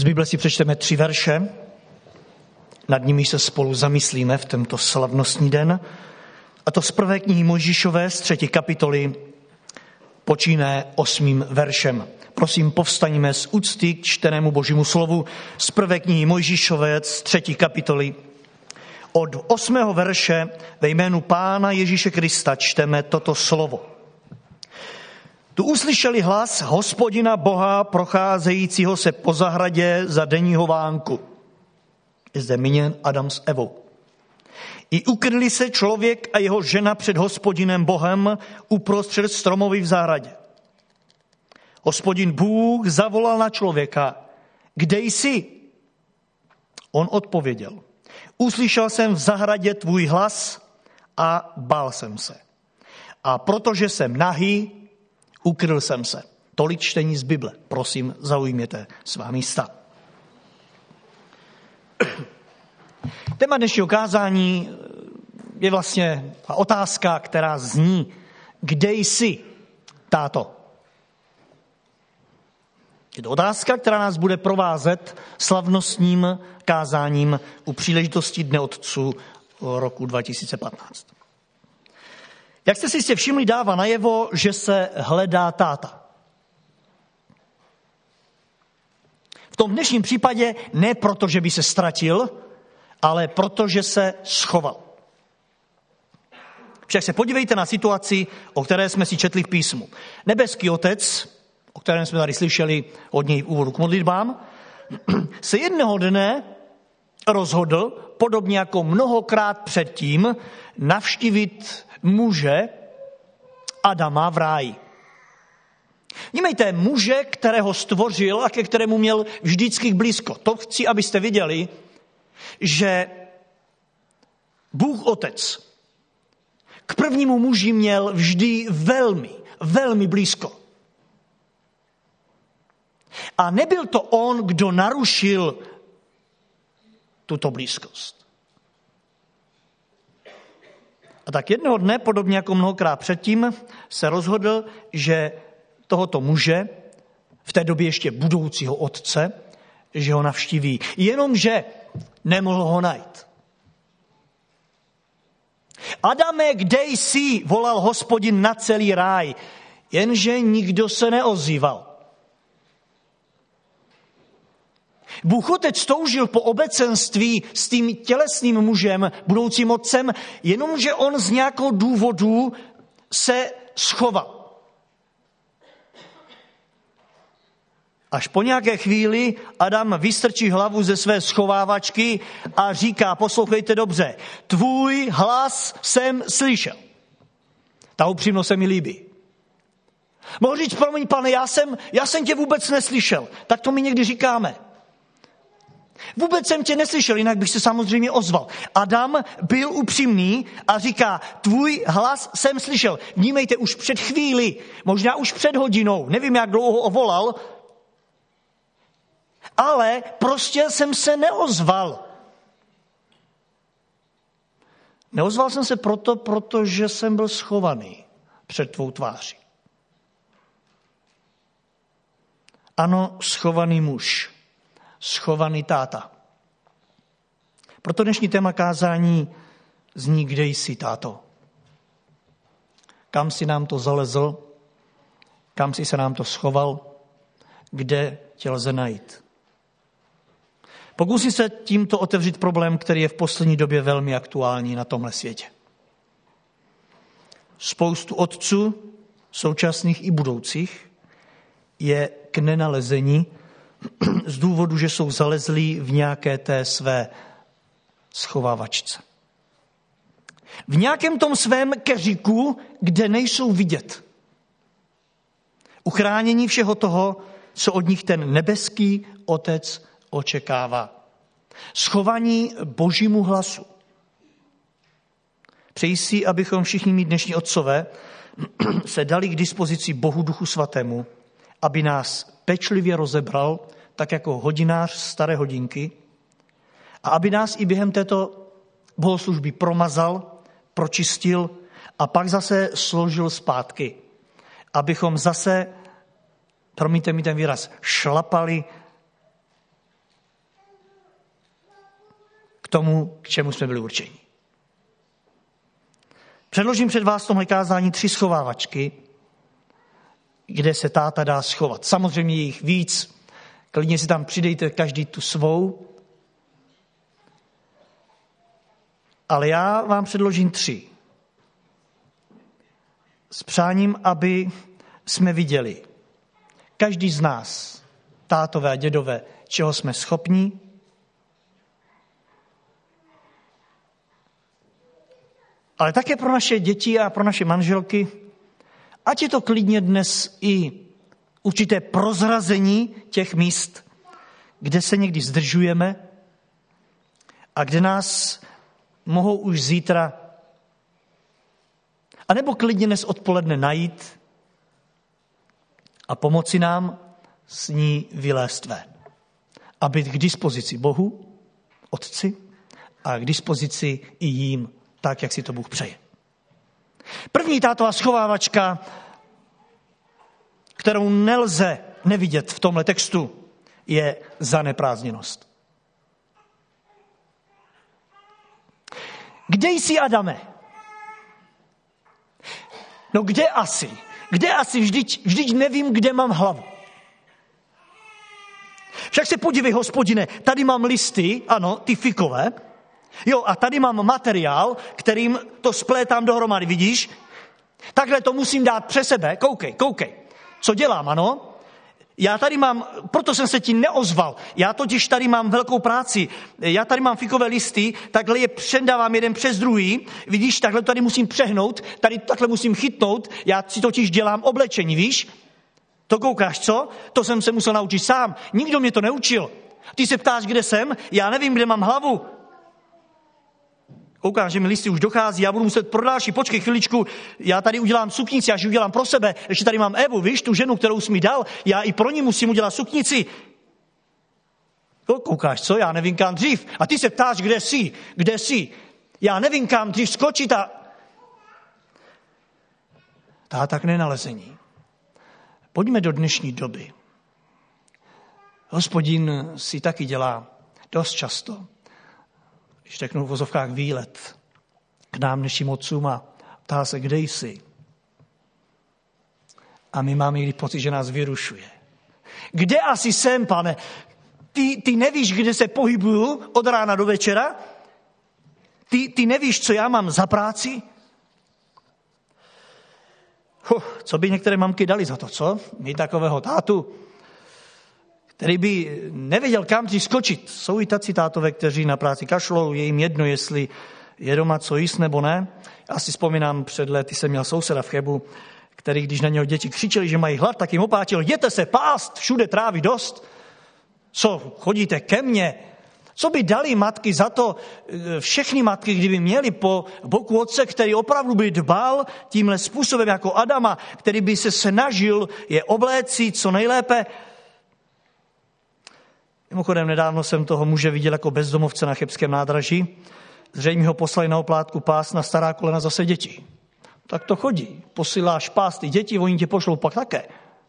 Bible si přečteme 3 verše, nad nimi se spolu zamyslíme v tento slavnostní den. A to z 1. knihy Mojžíšové z 3. kapitoly počínaje 8. veršem. Prosím, povstaňme z úcty k čtenému Božímu slovu z 1. knihy Mojžíšové z 3. kapitoly. Od 8. verše ve jménu Pána Ježíše Krista čteme toto slovo. Tu uslyšeli hlas Hospodina Boha procházejícího se po zahradě za denního vánku. Je zde míněn Adam s Evou. I ukryli se člověk a jeho žena před Hospodinem Bohem uprostřed stromoví v zahradě. Hospodin Bůh zavolal na člověka, kde jsi? On odpověděl, uslyšel jsem v zahradě tvůj hlas a bál jsem se. A protože jsem nahý, ukryl jsem se. Tolik čtení z Bible. Prosím, zaujměte svá místa. Téma dnešního kázání je vlastně otázka, která zní, kde jsi, táto? Je to otázka, která nás bude provázet slavnostním kázáním u příležitosti Dne otců roku 2015. Jak jste si jistě všimli, dává najevo, že se hledá táta. V tom dnešním případě ne proto, že by se ztratil, ale protože se schoval. Však se podívejte na situaci, o které jsme si četli v písmu. Nebeský Otec, o kterém jsme tady slyšeli od něj v úvodu k modlitbám, se jednoho dne rozhodl, podobně jako mnohokrát předtím, navštívit muže Adama v ráji. Vnímejte, muže, kterého stvořil a ke kterému měl vždycky blízko. To chci, abyste viděli, že Bůh Otec k prvnímu muži měl vždy velmi, velmi blízko. A nebyl to on, kdo narušil tuto blízkost. A tak jednoho dne, podobně jako mnohokrát předtím, se rozhodl, že tohoto muže, v té době ještě budoucího otce, že ho navštíví. Jenomže nemohl ho najít. Adame, kde jsi? Volal Hospodin na celý ráj, jenže nikdo se neozýval. Bůh Otec toužil po obecenství s tím tělesným mužem, budoucím otcem, jenomže on z nějakého důvodu se schoval. Až po nějaké chvíli Adam vystrčí hlavu ze své schovávačky a říká, poslouchejte dobře, tvůj hlas jsem slyšel. Ta upřímnost se mi líbí. Mohl říct, promiň pane, já jsem tě vůbec neslyšel. Tak to my někdy říkáme. Vůbec jsem tě neslyšel, jinak bych se samozřejmě ozval. Adam byl upřímný a říká, tvůj hlas jsem slyšel. Vnímejte, už před chvíli, možná už před hodinou, nevím, jak dlouho ho volal, ale prostě jsem se neozval. Neozval jsem se protože jsem byl schovaný před tvou tváří. Ano, schovaný muž, schovaný táta. Proto dnešní téma kázání zní, kde jsi, táto? Kam si nám to zalezl? Kam si se nám to schoval? Kde tě lze najít? Pokusím se tímto otevřít problém, který je v poslední době velmi aktuální na tomhle světě. Spoustu otců, současných i budoucích, je k nenalezení z důvodu, že jsou zalezlí v nějaké té své schovávačce. V nějakém tom svém keříku, kde nejsou vidět. Uchránění všeho toho, co od nich ten nebeský Otec očekává. Schovaní Božímu hlasu. Přeji si, abychom všichni mít dnešní otcové se dali k dispozici Bohu Duchu Svatému, aby nás pečlivě rozebral, tak jako hodinář staré hodinky, a aby nás i během této bohoslužby promazal, pročistil a pak zase složil zpátky. Abychom zase, promiňte mi ten výraz, šlapali tomu, k čemu jsme byli určeni. Předložím před vás v tomhle kázání 3 schovávačky, kde se táta dá schovat. Samozřejmě je jich víc, klidně si tam přidejte každý tu svou, ale já vám předložím 3. S přáním, aby jsme viděli, každý z nás, tátové a dědové, čeho jsme schopní, ale také pro naše děti a pro naše manželky, ať je to klidně dnes i určité prozrazení těch míst, kde se někdy zdržujeme a kde nás mohou už zítra, anebo klidně dnes odpoledne najít a pomoci nám s ní vylézt ven. A být k dispozici Bohu, Otci, a k dispozici i jím, tak, jak si to Bůh přeje. První tátová schovávačka, kterou nelze nevidět v tomhle textu, je zaneprázdněnost. Kde jsi, Adame? No kde asi? Kde asi? Vždyť nevím, kde mám hlavu. Však se podívej, Hospodine, tady mám listy, ano, ty fikové, jo, a tady mám materiál, kterým to splétám dohromady, vidíš? Takhle to musím dát přes sebe, koukej. Co dělám, ano? Já tady mám, proto jsem se ti neozval, já totiž tady mám velkou práci, já tady mám fikové listy, takhle je předávám jeden přes druhý, vidíš, takhle tady musím přehnout, tady takhle musím chytnout, já si totiž dělám oblečení, víš? To koukáš, co? To jsem se musel naučit sám, nikdo mě to neučil. Ty se ptáš, kde jsem, já nevím, kde mám hlavu. Koukám, že mi listy už dochází, já budu muset pro další, počkej chviličku, já tady udělám suknici, já ji udělám pro sebe, ještě tady mám Evu, víš, tu ženu, kterou jsi mi dal, já i pro ní musím udělat suknici. Koukáš, co? Já nevím, kam dřív. A ty se ptáš, kde jsi? Já nevím, kam dřív skočit a... Tak nenalezení. Pojďme do dnešní doby. Hospodin si taky dělá dost často, když řeknu v vozovkách výlet k nám dnešním otcům a ptá se, kde jsi. A my máme někdy pocit, že nás vyrušuje. Kde asi jsem, Pane? Ty nevíš, kde se pohybuju od rána do večera? Ty nevíš, co já mám za práci? Co by některé mamky dali za to, co? Mít takového tátu, který by nevěděl, kam si skočit. Jsou i tací tátové, kteří na práci kašlou, je jim jedno, jestli je doma co jíst nebo ne. Já si vzpomínám, před lety jsem měl souseda v Chebu, který, když na něho děti křičeli, že mají hlad, tak jim opáčil, jděte se pást, všude trávy dost. Co, chodíte ke mně? Co by dali matky za to, všechny matky, kdyby měli po boku otce, který opravdu by dbal tímhle způsobem jako Adama, který by se snažil je obléci co nejlépe. Mimochodem, nedávno jsem toho muže viděl jako bezdomovce na chebském nádraží. Zřejmě ho poslali na oplátku pás na stará kolena zase děti. Tak to chodí. Posíláš pás ty děti, oni tě pošlou pak také.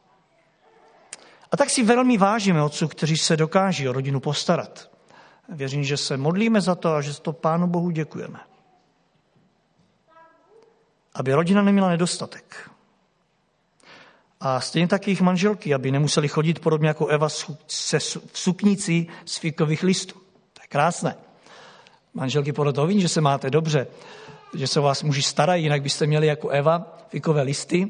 A tak si velmi vážíme otců, kteří se dokáží o rodinu postarat. Věřím, že se modlíme za to a že to Pánu Bohu děkujeme. Aby rodina neměla nedostatek. A stejně tak jejich manželky, aby nemuseli chodit podobně jako Eva v suknici z fikových listů. To je krásné. Manželky podle toho ví, že se máte dobře, že se o vás muži starají, jinak byste měli jako Eva fikové listy.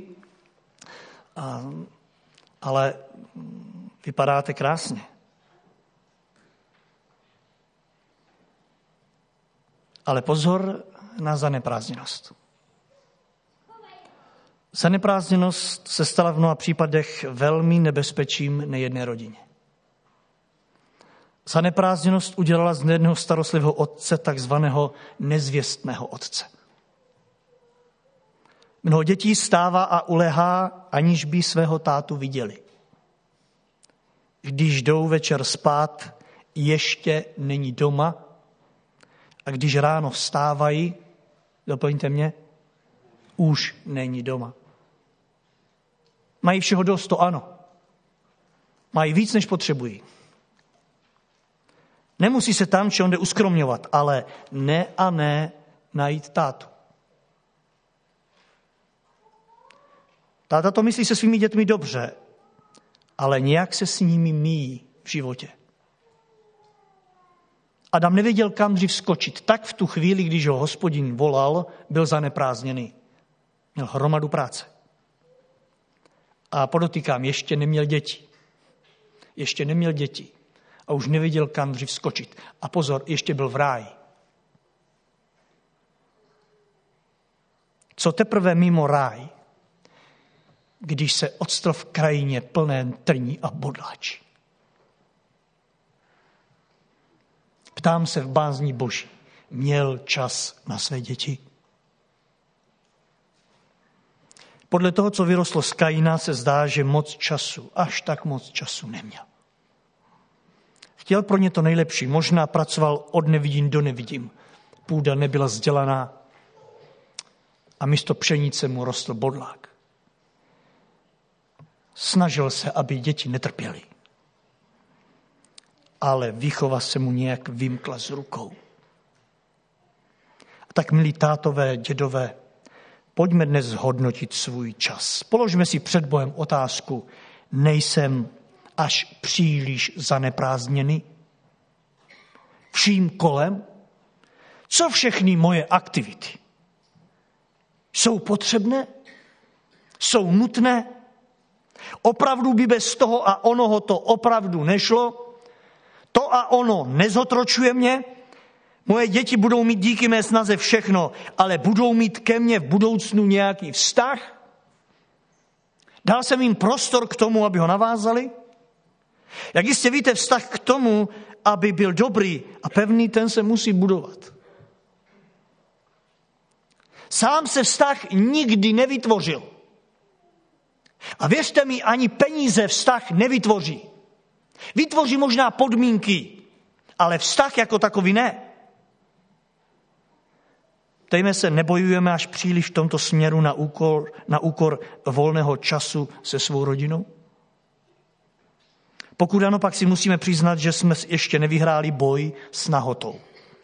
Ale vypadáte krásně. Ale pozor na zaneprázdněnost. Zaneprázdněnost se stala v mnoha případech velmi nebezpečím nejedné rodině. Zaneprázdněnost udělala z nejedného starostlivého otce takzvaného nezvěstného otce. Mnoho dětí stává a ulehá, aniž by svého tátu viděli. Když jdou večer spát, ještě není doma, a když ráno vstávají, doplňte mě, už není doma. Mají všeho dost, to ano. Mají víc, než potřebují. Nemusí se tam či onde uskromňovat, ale ne najít tátu. Táta to myslí se svými dětmi dobře, ale nějak se s nimi míjí v životě. Adam nevěděl, kam dřív skočit. Tak v tu chvíli, když ho Hospodin volal, byl zaneprázdněný. Měl hromadu práce. A podotýkám, ještě neměl děti. A už nevěděl, kam dřív skočit. A pozor, ještě byl v ráji. Co teprve mimo ráj, když se odstl v krajině plné trní a bodláčí. Ptám se v bázni Boží, měl čas na své děti? Podle toho, co vyrostlo z Kaina, se zdá, že až tak moc času neměl. Chtěl pro ně to nejlepší, možná pracoval od nevidím do nevidím. Půda nebyla vzdělaná a místo pšenice mu rostl bodlák. Snažil se, aby děti netrpěly. Ale výchova se mu nějak vymkla z rukou. A tak, milí tátové, dědové, pojďme dnes zhodnotit svůj čas. Položme si před Bohem otázku, nejsem až příliš zaneprázdněný? Vším kolem? Co všechny moje aktivity? Jsou potřebné? Jsou nutné? Opravdu by bez toho a onoho to opravdu nešlo? To a ono nezotročuje mě? Moje děti budou mít díky mé snaze všechno, ale budou mít ke mně v budoucnu nějaký vztah? Dal jsem jim prostor k tomu, aby ho navázali? Jak jistě víte, vztah k tomu, aby byl dobrý a pevný, ten se musí budovat. Sám se vztah nikdy nevytvořil. A věřte mi, ani peníze vztah nevytvoří. Vytvoří možná podmínky, ale vztah jako takový ne. Ptejme se, nebojujeme až příliš v tomto směru na úkor volného času se svou rodinou? Pokud ano, pak si musíme přiznat, že jsme ještě nevyhráli boj s nahotou.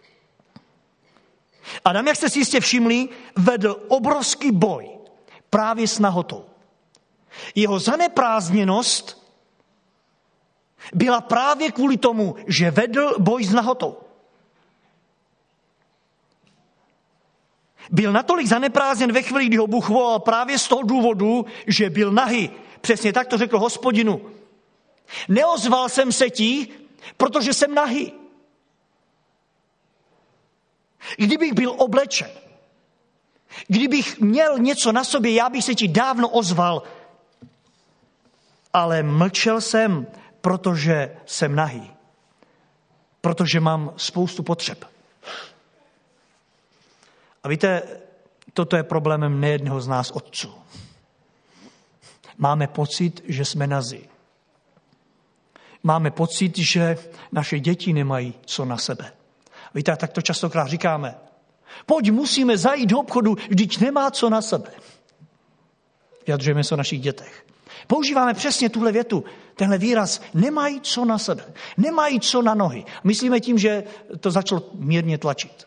Adam, jak jste si jistě všimli, vedl obrovský boj právě s nahotou. Jeho zaneprázdněnost byla právě kvůli tomu, že vedl boj s nahotou. Byl natolik zaneprázdněn ve chvíli, kdy ho Bůh volal právě z toho důvodu, že byl nahý. Přesně tak to řekl Hospodinu. Neozval jsem se ti, protože jsem nahý. Kdybych byl oblečen, kdybych měl něco na sobě, já bych se ti dávno ozval, ale mlčel jsem, protože jsem nahý. Protože mám spoustu potřeb. A víte, toto je problémem nejedného z nás otců. Máme pocit, že jsme nazí. Máme pocit, že naše děti nemají co na sebe. Víte, tak to častokrát říkáme. Pojď, musíme zajít do obchodu, vždyť nemá co na sebe. Vyjadřujeme se o našich dětech. Používáme přesně tuhle větu, tenhle výraz, nemají co na sebe, nemají co na nohy. Myslíme tím, že to začalo mírně tlačit.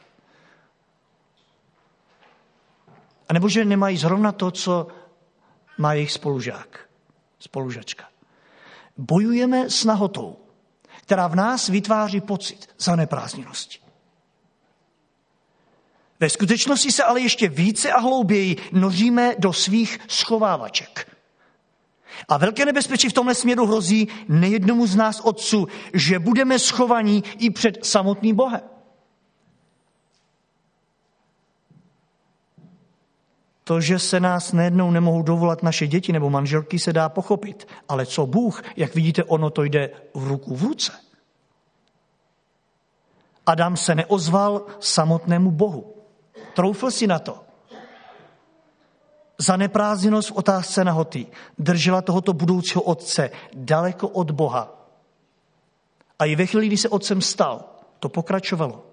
A nebo že nemají zrovna to, co má jejich spolužačka. Bojujeme s nahotou, která v nás vytváří pocit zaneprázdněnosti. Ve skutečnosti se ale ještě více a hlouběji noříme do svých schovávaček. A velké nebezpečí v tomhle směru hrozí nejednomu z nás otců, že budeme schovaní i před samotným Bohem. To, že se nás nejednou nemohou dovolat naše děti nebo manželky, se dá pochopit. Ale co Bůh, jak vidíte, ono to jde v ruku v ruce. Adam se neozval samotnému Bohu. Troufl si na to. Zaneprázdněnost v otázce nahoty držela tohoto budoucího otce daleko od Boha. A i ve chvíli, kdy se otcem stal, to pokračovalo.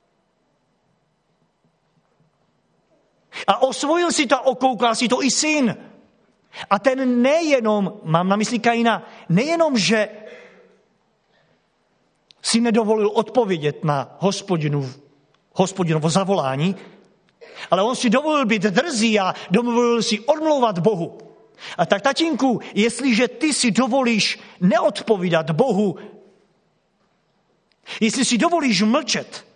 A osvojil si to, okoukal si to i syn. A ten nejenom, mám na mysli Kaina, nejenom, že si nedovolil odpovědět na Hospodinovo zavolání, ale on si dovolil být drzý a dovolil si odmlouvat Bohu. A tak, tatínku, jestliže ty si dovolíš neodpovídat Bohu, jestli si dovolíš mlčet,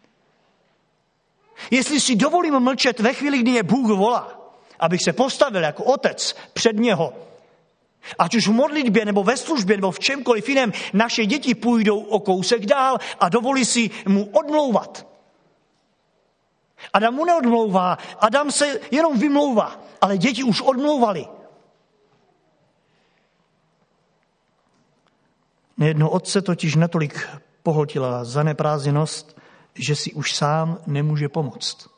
jestli si dovolím mlčet ve chvíli, kdy mě Bůh volá, abych se postavil jako otec před něho, ať už v modlitbě, nebo ve službě, nebo v čemkoliv jiném, naše děti půjdou o kousek dál a dovolí si mu odmlouvat. Adam mu neodmlouvá, Adam se jenom vymlouvá, ale děti už odmlouvali. Nejedno otce totiž natolik pohltila zaneprázdněnost, že si už sám nemůže pomoct.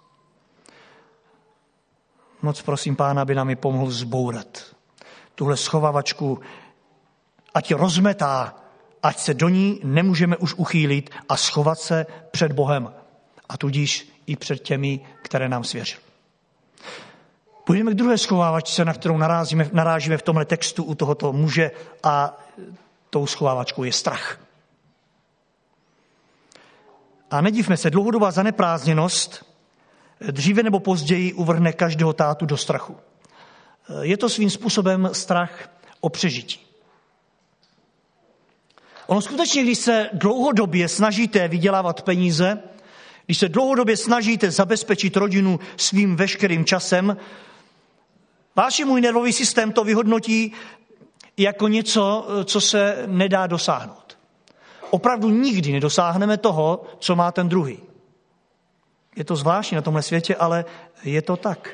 Moc prosím Pána, aby nám ji pomohl zbourat. Tuhle schovávačku, ať rozmetá, ať se do ní nemůžeme už uchýlit a schovat se před Bohem. A tudíž i před těmi, které nám svěřil. Půjdeme k druhé schovávačce, na kterou narážíme v tomhle textu u tohoto muže, a tou schovávačkou je strach. A nedivme se, dlouhodobá zaneprázdněnost dříve nebo později uvrhne každého tátu do strachu. Je to svým způsobem strach o přežití. Ono skutečně, když se dlouhodobě snažíte vydělávat peníze, když se dlouhodobě snažíte zabezpečit rodinu svým veškerým časem, váš můj nervový systém to vyhodnotí jako něco, co se nedá dosáhnout. Opravdu nikdy nedosáhneme toho, co má ten druhý. Je to zvláštní na tomhle světě, ale je to tak.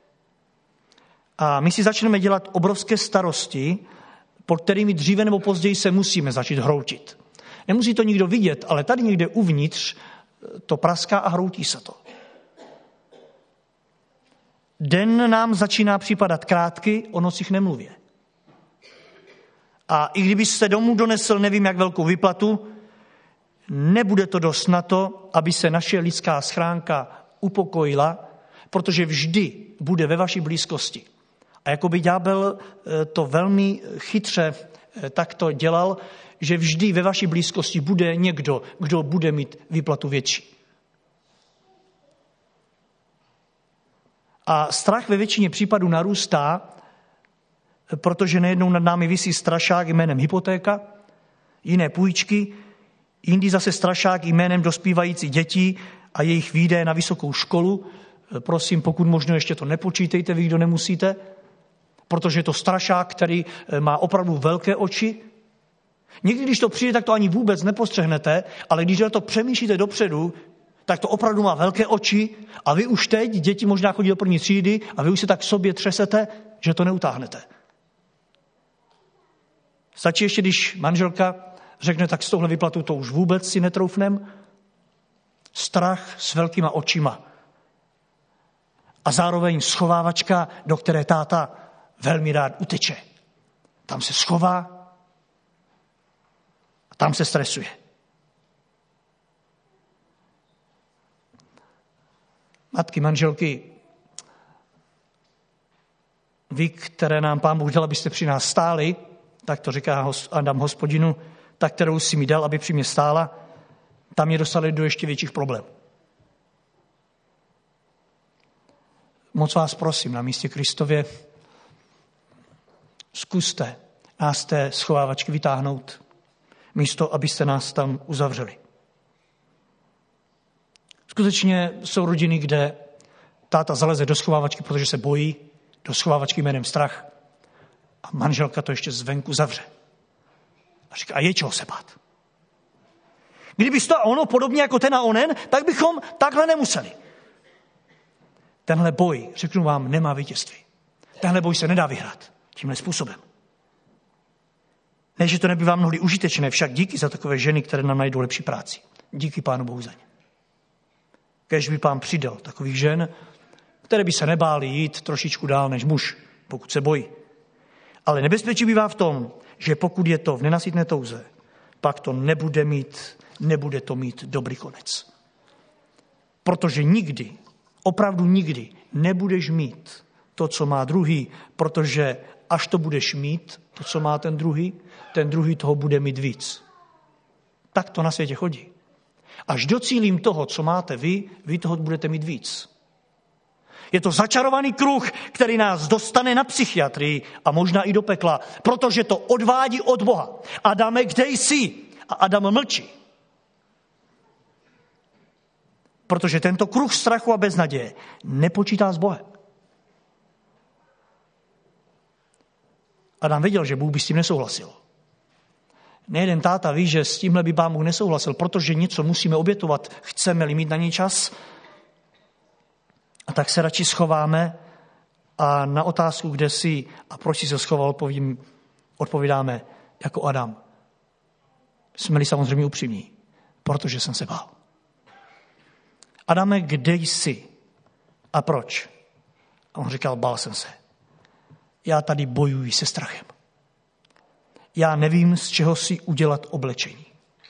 A my si začneme dělat obrovské starosti, pod kterými dříve nebo později se musíme začít hroutit. Nemusí to nikdo vidět, ale tady někde uvnitř to praská a hroutí se to. Den nám začíná připadat krátký, o nocích nemluvě. A i kdybyste domů donesl nevím jak velkou výplatu, nebude to dost na to, aby se naše lidská schránka upokojila, protože vždy bude ve vaší blízkosti. A jako by ďábel to velmi chytře takto dělal, že vždy ve vaší blízkosti bude někdo, kdo bude mít výplatu větší. A strach ve většině případů narůstá, protože nejednou nad námi visí strašák jménem hypotéka, jiné půjčky, jindy zase strašák jménem dospívající dětí a jejich výdaje na vysokou školu. Prosím, pokud možno ještě to nepočítejte, vy, kdo nemusíte, protože je to strašák, který má opravdu velké oči. Někdy, když to přijde, tak to ani vůbec nepostřehnete, ale když na to přemýšlíte dopředu, tak to opravdu má velké oči a vy už teď, děti možná chodí do první třídy a vy už se tak sobě třesete, že to neutáhnete. Stačí ještě, když manželka řekne, tak z tohle výplatu to už vůbec si netroufnem. Strach s velkýma očima. A zároveň schovávačka, do které táta velmi rád uteče. Tam se schová a tam se stresuje. Matky, manželky, vy, které nám Pán Bůh dal, abyste při nás stáli, tak to říká Adam Hospodinu, ta, kterou si mi dal, aby při mě stála, tam je dostali do ještě větších problémů. Moc vás prosím, na místě Kristově, zkuste nás z té schovávačky vytáhnout, místo, abyste nás tam uzavřeli. Skutečně jsou rodiny, kde táta zaleze do schovávačky, protože se bojí, do schovávačky jménem strach, a manželka to ještě zvenku zavře. A říká, a je čeho se bát. Kdyby to ono podobně jako ten a onen, tak bychom takhle nemuseli. Tenhle boj, řeknu vám, nemá vítězství. Tenhle boj se nedá vyhrát tímhle způsobem. Ne, že to nebývá mnohdy užitečné, však díky za takové ženy, které nám najdou lepší práci. Díky Pánu Bohu za ně. Kéž by Pán přidal takových žen, které by se nebály jít trošičku dál než muž, pokud se bojí. Ale nebezpečí bývá v tom, že pokud je to v nenasytné touze, pak to nebude to mít dobrý konec. Protože nikdy, opravdu nikdy nebudeš mít to, co má druhý, protože až to budeš mít, to, co má ten druhý toho bude mít víc. Tak to na světě chodí. Až docílím toho, co máte vy toho budete mít víc. Je to začarovaný kruh, který nás dostane na psychiatrii a možná i do pekla, protože to odvádí od Boha. Adame, kde jsi? A Adam mlčí. Protože tento kruh strachu a beznaděje nepočítá s Bohem. Adam věděl, že Bůh by s tím nesouhlasil. Nejeden táta ví, že s tímhle by Pán Bůh nesouhlasil, protože něco musíme obětovat, chceme-li mít na něj čas. A tak se radši schováme a na otázku, kde jsi a proč jsi se schoval, odpovídáme jako Adam. Jsme-li samozřejmě upřímní, protože jsem se bál. Adame, kde jsi a proč? A on říkal, bál jsem se. Já tady bojuji se strachem. Já nevím, z čeho si udělat oblečení.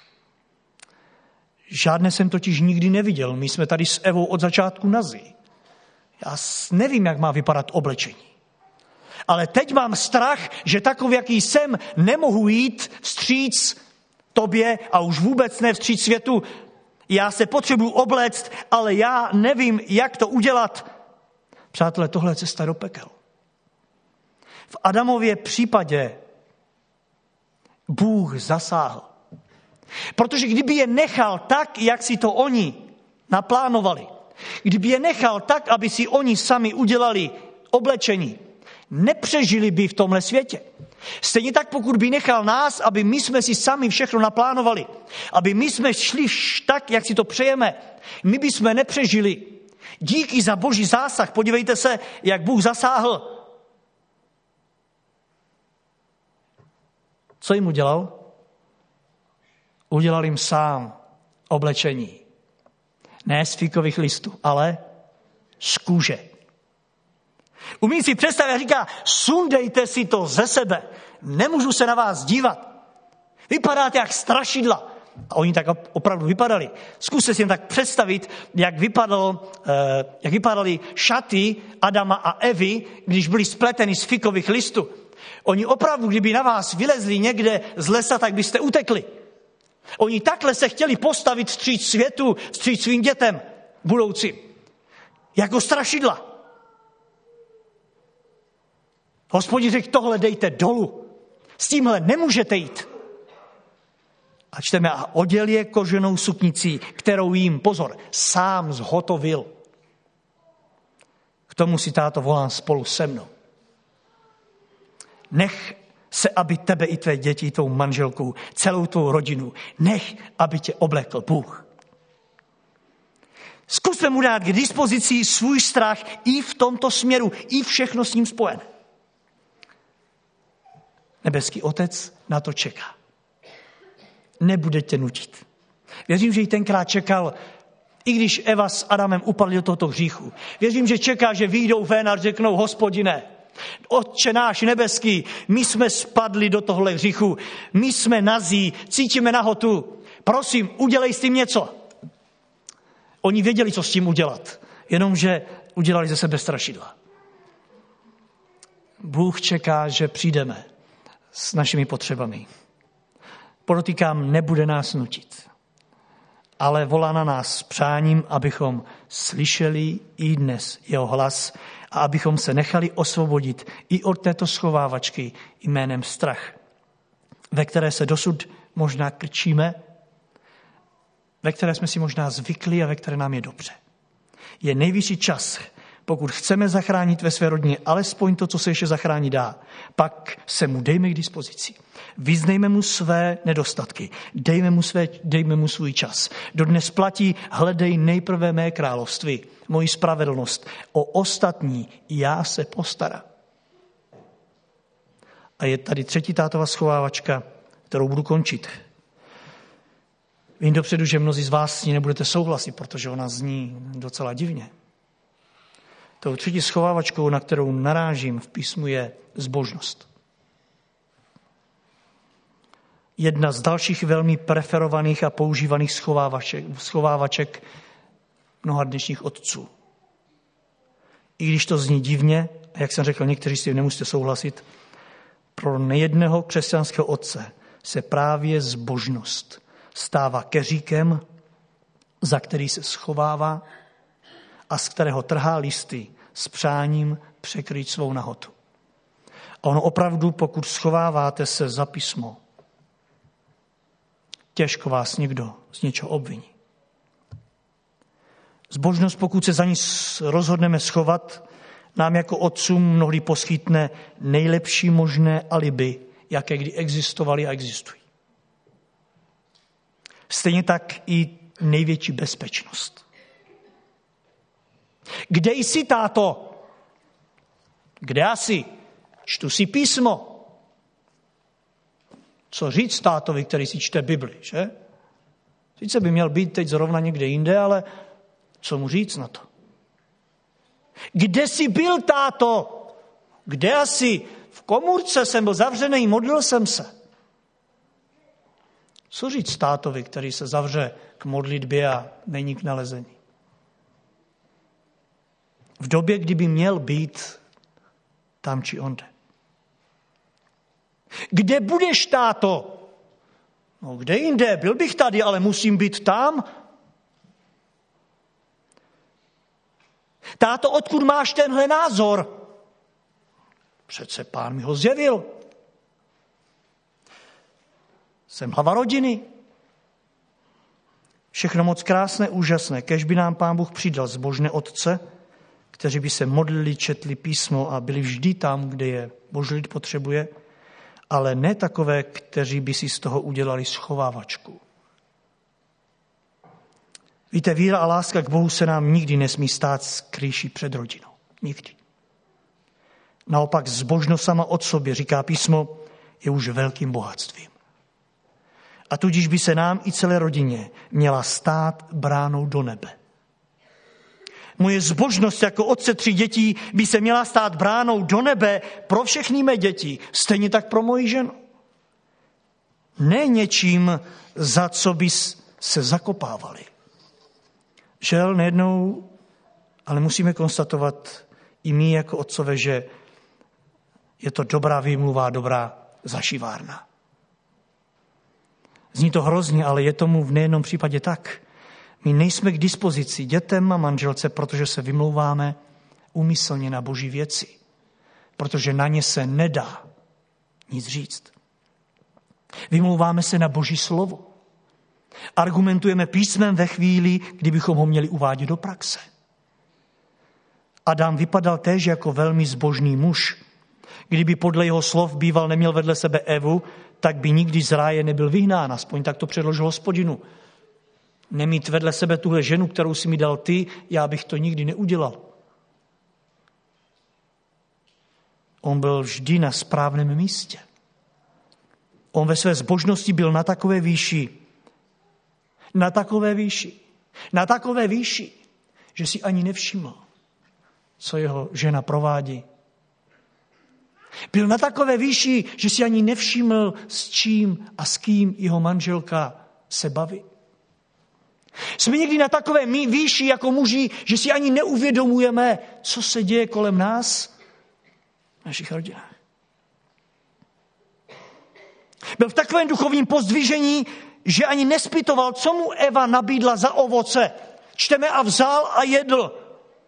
Žádné jsem totiž nikdy neviděl. My jsme tady s Evou od začátku nazí. Já nevím, jak má vypadat oblečení. Ale teď mám strach, že takový, jaký jsem, nemohu jít vstříc tobě a už vůbec ne vstříc světu. Já se potřebuji obléct, ale já nevím, jak to udělat. Přátelé, tohle je cesta do pekel. V Adamově případě Bůh zasáhl. Protože kdyby je nechal tak, jak si to oni naplánovali, kdyby je nechal tak, aby si oni sami udělali oblečení, nepřežili by v tomhle světě. Stejně tak, pokud by nechal nás, aby my jsme si sami všechno naplánovali, aby my jsme šli tak, jak si to přejeme, my by jsme nepřežili. Díky za Boží zásah. Podívejte se, jak Bůh zasáhl. Co jim udělal? Udělal jim sám oblečení. Ne z fíkových listů, ale z kůže. Umím si představit, jak říká, sundejte si to ze sebe. Nemůžu se na vás dívat. Vypadáte jak strašidla. A oni tak opravdu vypadali. Zkuste si jen tak představit, jak vypadaly šaty Adama a Evy, když byly spleteny z fikových listů. Oni opravdu, kdyby na vás vylezli někde z lesa, tak byste utekli. Oni takhle se chtěli postavit vstříc světu, vstříc svým dětem budoucím. Jako strašidla. Hospodin řekl, tohle dejte dolů. S tímhle nemůžete jít. A čteme, a oděl je koženou suknicí, kterou jim, pozor, sám zhotovil. K tomu si, táto, volám spolu se mnou. Nech se, aby tebe i tvé děti, tvou manželku, celou tvou rodinu, nech, aby tě oblekl Bůh. Zkusme mu dát k dispozici svůj strach i v tomto směru, i všechno s ním spojené. Nebeský Otec na to čeká. Nebude tě nutit. Věřím, že i tenkrát čekal, i když Eva s Adamem upadli do tohoto hříchu. Věřím, že čeká, že vyjdou ven a řeknou, Hospodine, Otče náš nebeský, my jsme spadli do tohle hříchu, my jsme nazí, cítíme nahotu. Prosím, udělej s tím něco. Oni věděli, co s tím udělat, jenomže udělali ze sebe strašidla. Bůh čeká, že přijdeme s našimi potřebami. Podotýkám, nebude nás nutit, ale volá na nás s přáním, abychom slyšeli i dnes jeho hlas a abychom se nechali osvobodit i od této schovávačky jménem strach, ve které se dosud možná krčíme, ve které jsme si možná zvykli a ve které nám je dobře. Je nejvyšší čas, pokud chceme zachránit ve své rodině alespoň to, co se ještě zachránit dá, pak se mu dejme k dispozici. Vyznejme mu své nedostatky, dejme mu svůj čas. Dodnes platí, hledej nejprve mé království, moji spravedlnost. O ostatní já se postarám. A je tady třetí tátova schovávačka, kterou budu končit. Vím dopředu, že mnozí z vás s ní nebudete souhlasit, protože ona zní docela divně. Tou třetí schovávačkou, na kterou narážím v písmu, je zbožnost. Jedna z dalších velmi preferovaných a používaných schovávaček mnoha dnešních otců. I když to zní divně, a jak jsem řekl, někteří si nemusíte souhlasit, pro nejedného křesťanského otce se právě zbožnost stává keříkem, za který se schovává a z kterého trhá listy s přáním překryt svou nahotu. A ono opravdu, pokud schováváte se za písmo, těžko vás někdo z něčeho obviní. Zbožnost, pokud se za ní rozhodneme schovat, nám jako otcům mnohdy poskytne nejlepší možné alibi, jaké kdy existovaly a existují. Stejně tak i největší bezpečnost. Kde jsi, táto? Kde asi? Čtu si písmo. Co říct tátovi, který si čte Bibli, že? Sice by měl být teď zrovna někde jinde, ale co mu říct na to? Kde jsi byl, táto? Kde asi? V komůrce jsem byl zavřený, modlil jsem se. Co říct tátovi, který se zavře k modlitbě a není k nalezení? V době, kdyby měl být tam či onde. Kde budeš, táto? No, kde jinde? Byl bych tady, ale musím být tam. Táto, odkud máš tenhle názor? Přece Pán mi ho zjevil. Jsem hlava rodiny. Všechno moc krásné, úžasné. Kéž by nám Pán Bůh přidal zbožné otce, kteří by se modlili, četli písmo a byli vždy tam, kde je Boží lid potřebuje, ale ne takové, kteří by si z toho udělali schovávačku. Víte, víra a láska k Bohu se nám nikdy nesmí stát skrýší před rodinou. Nikdy. Naopak zbožnost sama od sobě, říká písmo, je už velkým bohatstvím. A tudíž by se nám i celé rodině měla stát bránou do nebe. Moje zbožnost jako otce 3 dětí by se měla stát bránou do nebe pro všechny mé děti, stejně tak pro moji ženu. Ne něčím, za co by se zakopávali. Žel nejednou, ale musíme konstatovat i my jako otcové, že je to dobrá výmluva, dobrá zašivárna. Zní to hrozně, ale je tomu v nejednom případě tak. My nejsme k dispozici dětem a manželce, protože se vymlouváme úmyslně na Boží věci. Protože na ně se nedá nic říct. Vymlouváme se na Boží slovo. Argumentujeme písmem ve chvíli, kdybychom ho měli uvádět do praxe. Adam vypadal též jako velmi zbožný muž. Kdyby podle jeho slov býval neměl vedle sebe Evu, tak by nikdy z ráje nebyl vyhnán. Aspoň tak to předložil Hospodinu. Nemít vedle sebe tuhle ženu, kterou si mi dal ty, já bych to nikdy neudělal. On byl vždy na správném místě. On ve své zbožnosti byl na takové výši, že si ani nevšiml, co jeho žena provádí. Byl na takové výši, že si ani nevšiml, s čím a s kým jeho manželka se baví. Jsme někdy na takové výši jako muži, že si ani neuvědomujeme, co se děje kolem nás, v našich rodinách. Byl v takovém duchovním pozdvižení, že ani nespytoval, co mu Eva nabídla za ovoce. Čteme a vzal a jedl.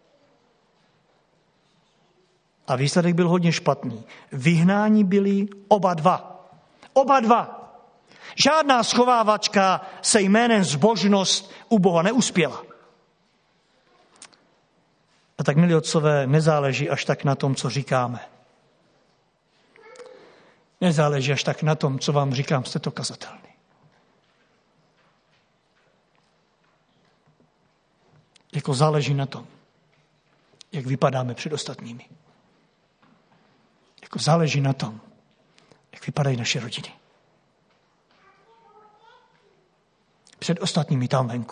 A výsledek byl hodně špatný. Vyhnáni byli oba dva. Žádná schovávačka se jménem zbožnost u Boha neuspěla. A tak, milí otcové, nezáleží až tak na tom, co říkáme. Nezáleží až tak na tom, co vám říkám, jste to kazatelný. Jako záleží na tom, jak vypadáme před ostatními. Jako záleží na tom, jak vypadají naše rodiny. Před ostatními tam venku.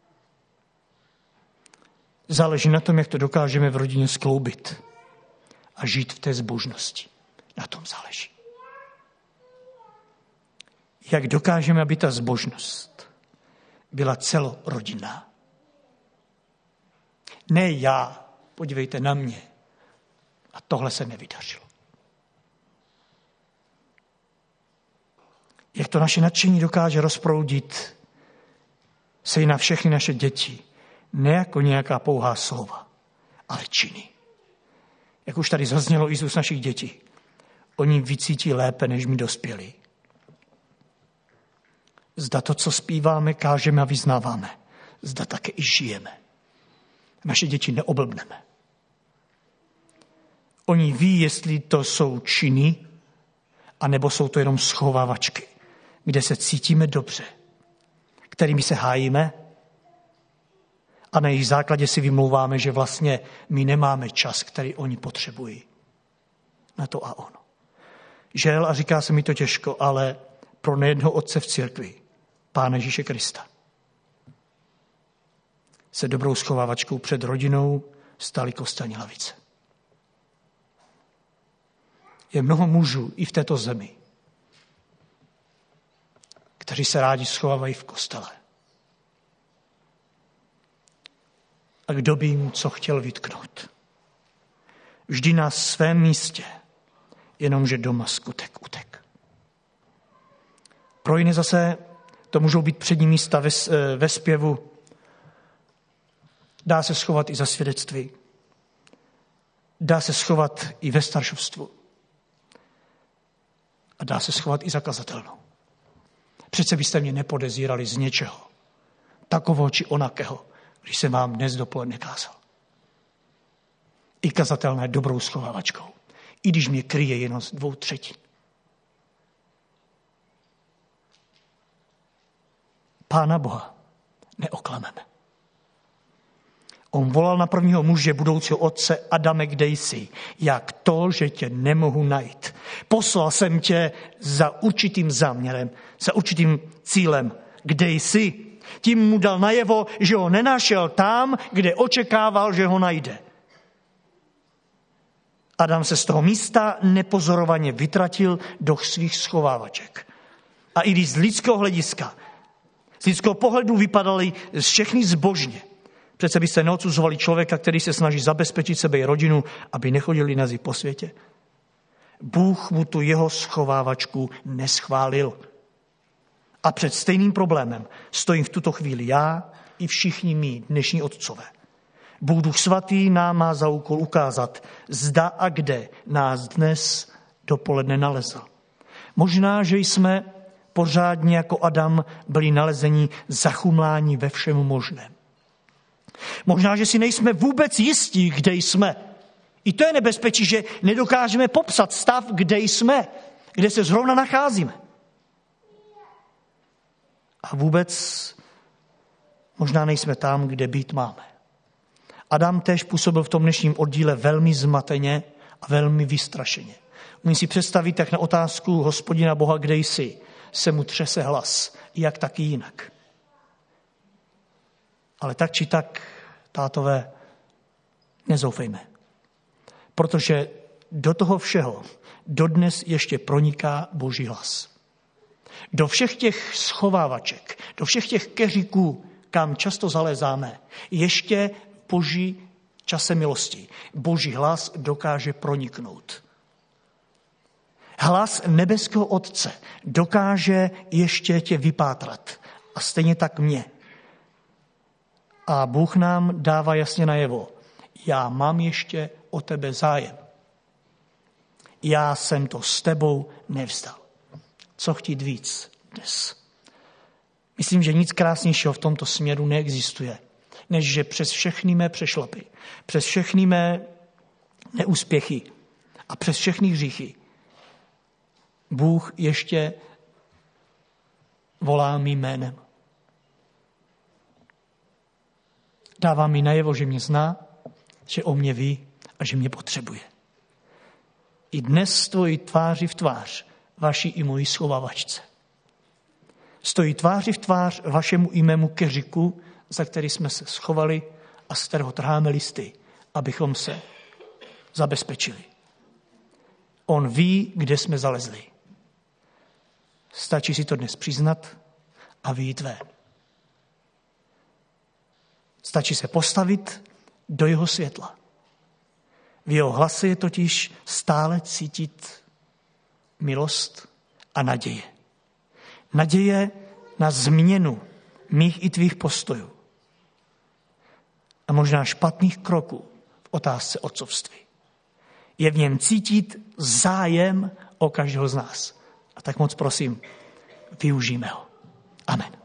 Záleží na tom, jak to dokážeme v rodině skloubit a žít v té zbožnosti. Na tom záleží. Jak dokážeme, aby ta zbožnost byla celorodinná. Ne já, podívejte na mě. A tohle se nevydařilo. Jak to naše nadšení dokáže rozproudit sej na všechny naše děti, ne jako nějaká pouhá slova, ale činy. Jak už tady zaznělo i z úst našich dětí, oni vycítí lépe, než my dospělí. Zda to, co zpíváme, kážeme a vyznáváme, zda také i žijeme. Naše děti neoblbneme. Oni ví, jestli to jsou činy, anebo jsou to jenom schovávačky, kde se cítíme dobře, kterými se hájíme a na jejich základě si vymlouváme, že vlastně my nemáme čas, který oni potřebují. Na to a ono. Žel, a říká se mi to těžko, ale pro nejednoho otce v církvi, Pána Ježíše Krista, se dobrou schovávačkou před rodinou staly kostelní lavice. Je mnoho mužů i v této zemi, kteří se rádi schovávají v kostele. A kdo by jim co chtěl vytknout? Vždy na svém místě, jenomže doma skutek utek. Pro jiné zase to můžou být přední místa ve zpěvu. Dá se schovat i za svědectví. Dá se schovat i ve staršovstvu. A dá se schovat i za kazatelnou. Přece byste mě nepodezírali z něčeho, takového či onakého, když jsem vám dnes dopoledne kázal. I kazatelná je dobrou schovávačkou, i když mě kryje jenom z 2/3. Pána Boha neoklameme. On volal na prvního muže, budoucího otce: Adame, kde jsi? Jak to, že tě nemohu najít? Poslal jsem tě za určitým záměrem, za určitým cílem. Kde jsi? Tím mu dal najevo, že ho nenašel tam, kde očekával, že ho najde. Adam se z toho místa nepozorovaně vytratil do svých schovávaček. A i když z lidského hlediska, z lidského pohledu vypadali všechny zbožně, přece byste neodsuzovali člověka, který se snaží zabezpečit sebe i rodinu, aby nechodili nazi po světě. Bůh mu tu jeho schovávačku neschválil. A před stejným problémem stojím v tuto chvíli já i všichni mí dnešní otcové. Bůh Duch Svatý nám má za úkol ukázat, zda a kde nás dnes dopoledne nalezl. Možná, že jsme pořádně jako Adam byli nalezeni zachumláni ve všem možném. Možná, že si nejsme vůbec jistí, kde jsme. I to je nebezpečí, že nedokážeme popsat stav, kde jsme, kde se zrovna nacházíme. A vůbec možná nejsme tam, kde být máme. Adam též působil v tom dnešním oddíle velmi zmateně a velmi vystrašeně. Umím si představit, jak na otázku Hospodina Boha, kde jsi, se mu třese hlas, jak taky jinak. Ale tak či tak, tátové, nezoufejme. Protože do toho všeho dodnes ještě proniká Boží hlas. Do všech těch schovávaček, do všech těch keříků, kam často zalézáme, ještě Boží čase milosti. Boží hlas dokáže proniknout. Hlas nebeského Otce dokáže ještě tě vypátrat. A stejně tak mě. A Bůh nám dává jasně najevo: já mám ještě o tebe zájem. Já jsem to s tebou nevzdal. Co chtít víc dnes? Myslím, že nic krásnějšího v tomto směru neexistuje, než že přes všechny mé přešlapy, přes všechny mé neúspěchy a přes všechny hříchy Bůh ještě volá mým jménem. Dává mi najevo, že mě zná, že o mě ví a že mě potřebuje. I dnes stojí tváři v tvář vaší i mojí schovávačce. Stojí tváři v tvář vašemu i mému keřiku, za který jsme se schovali a z kterého trháme listy, abychom se zabezpečili. On ví, kde jsme zalezli. Stačí si to dnes přiznat a vyjít ven. Stačí se postavit do jeho světla. V jeho hlase je totiž stále cítit milost a naděje. Naděje na změnu mých i tvých postojů a možná špatných kroků v otázce otcovství. Je v něm cítit zájem o každého z nás. A tak moc prosím, využijme ho. Amen.